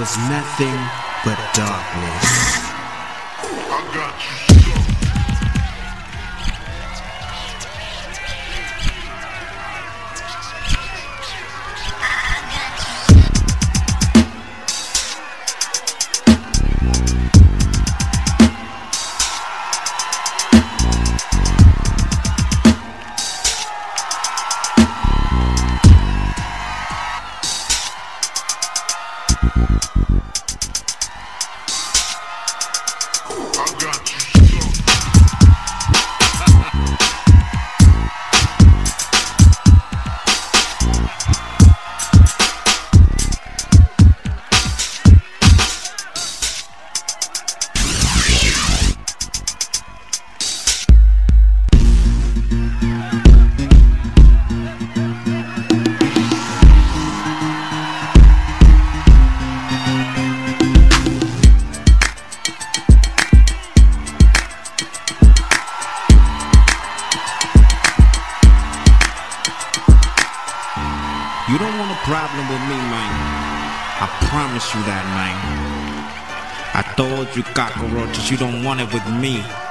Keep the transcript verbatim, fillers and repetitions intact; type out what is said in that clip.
is nothing but darkness. I got you. You don't want a problem with me, man. I promise you that, man. I told you, cockroaches, you don't want it with me.